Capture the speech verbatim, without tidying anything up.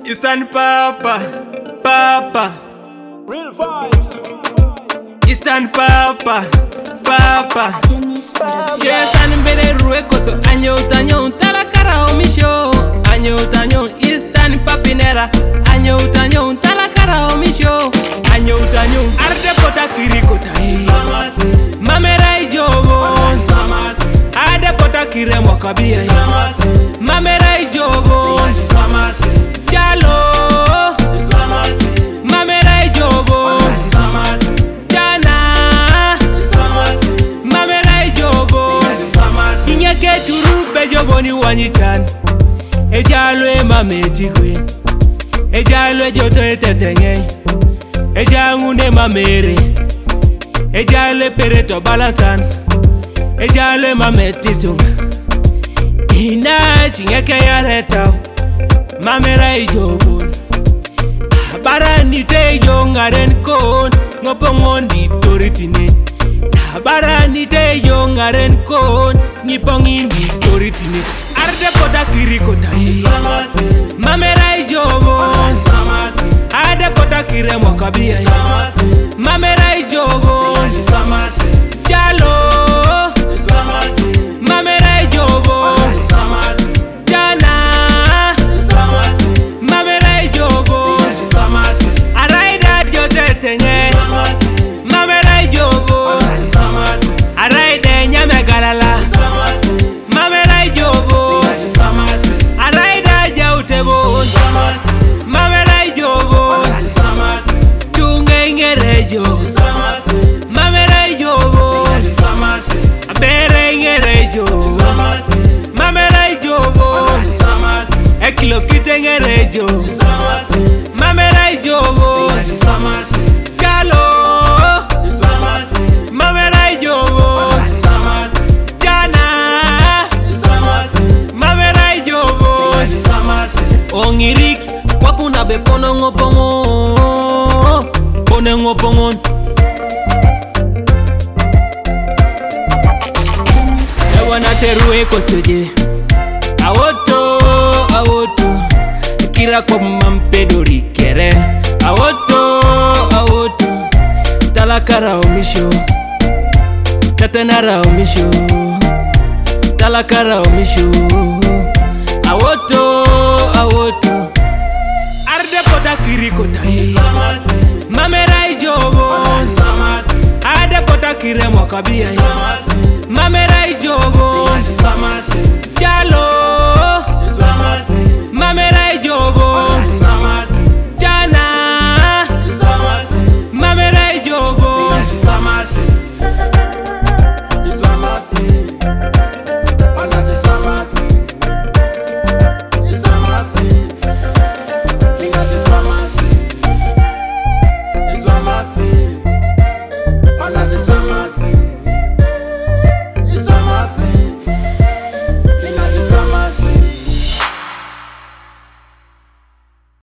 Eastern Papa, Papa, Real vibes. Eastern Papa, Papa. Yes, I'm better rueco so año taño tala cara o mi show. Año taño Eastern Papinera. Año taño tala cara o mi show. Año taño arde pota kirikota. Mamera y jobo. Arde pota kire mwakabia. Mamera y jobo. Jalo. Mamera y jobo. Inyake turu bejobo ni wanyichan. Ejalo e mameti kwe. Ejalo e joto e tetenge. Ejangu ne mamere. Ejalo e pereto balansan. Ejalo e mameti tunga. Ina chingeke ya retao. Mamera e jobo. Barani te yongaren kon. Ngopongon di toritine. Barani te yongaren kon. Nipongin di toritine. Arde pota kirikota. Mamera i jobo. Arde pota kire mwakabia. Mamera i jobo. Jalo. Mamera i jobo. Jana. Mamera i jobo. Araida jote tenye. Mamera i jobo. Araida nyame galala. Mamera i jobo. Araida jautebo. Mamera i jobo. Tunge ngerejo. Mamera i jobo. Abere ngerejo. Mamera i jobo. Ekilo kite ngerejo. Mamera i jobo. Jalo. Mamera i jobo. Jana. Mamera i jobo. Ongirik wapunda be pono ngopongo. Pone ngopongon. Ewana terue koseje. Awoto, awoto. Kira kwa mampedori kere. Awoto, awoto. Talakara omisho. Tatanara omisho. Talakara omisho. Awoto, awoto. Arde pota kirikota. Mamera i jobo. Arde pota kire mwakabia. Mamera i jobo. Jalo.